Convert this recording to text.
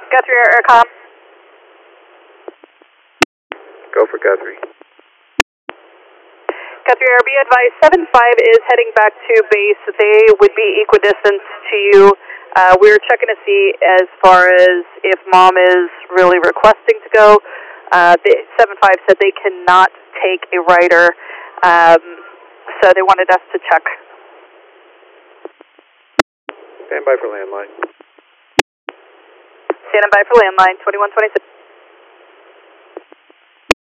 Guthrie Aircom. Go for Guthrie. Guthrie Air, be advised, 75 is heading back to base. They would be equidistant to you. We're checking to see as far as if Mom is really requesting to go. The 75 said they cannot take a rider, so they wanted us to check. Stand by for landline. Standing by for landline, 2126.